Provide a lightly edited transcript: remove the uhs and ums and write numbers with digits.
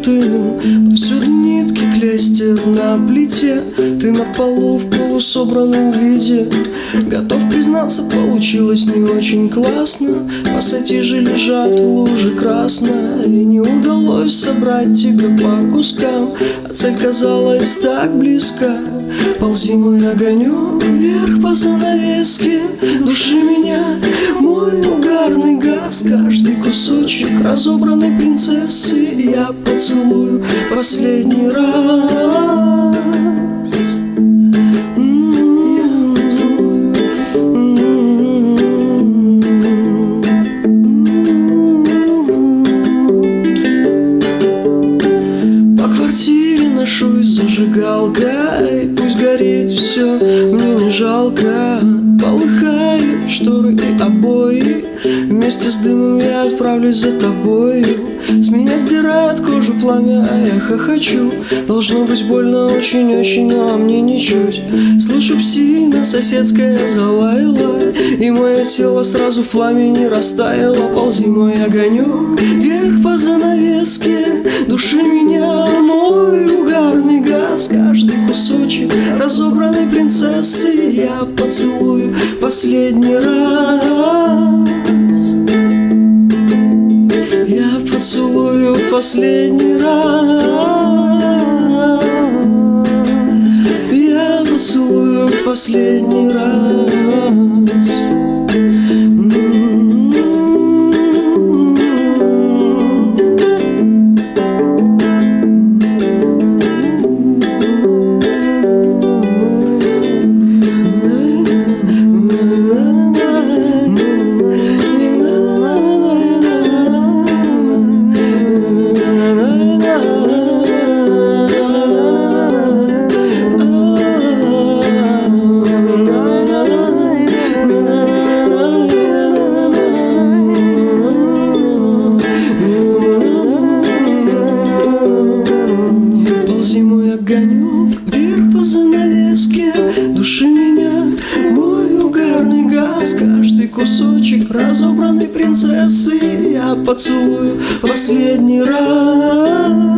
путаем. Повсюду нитки клестер на плите, ты на полу в полусобранном виде. Готов признаться, получилось не очень классно. Пассатижи лежат в луже красной, и не удалось собрать тебя по кускам, а цель казалась так близка. Ползи, мой огонек, вверх по занавеске, души меня, мой угарный газ. Каждый кусочек разобранной принцессы я поцелую последний раз. По квартире ношусь зажигалкой, пусть горит все, мне не жалко. Полыхают шторы и обои, вместе с дымом я отправлюсь за тобою. С меня стирает кожу пламя, а я хохочу. Должно быть больно очень-очень, а мне ничуть. Слышу, псина соседская залаяла, и мое тело сразу в пламени растаяло. Ползи, мой огонек, вверх по занавеске, души меня, мой угарный газ. Каждый кусочек разобранной принцессы я поцелую последний раз. Я поцелую последний раз. Я поцелую последний раз. Огонек, вверх по занавеске, души меня, мой угарный газ. Каждый кусочек разобранной принцессы я поцелую последний раз.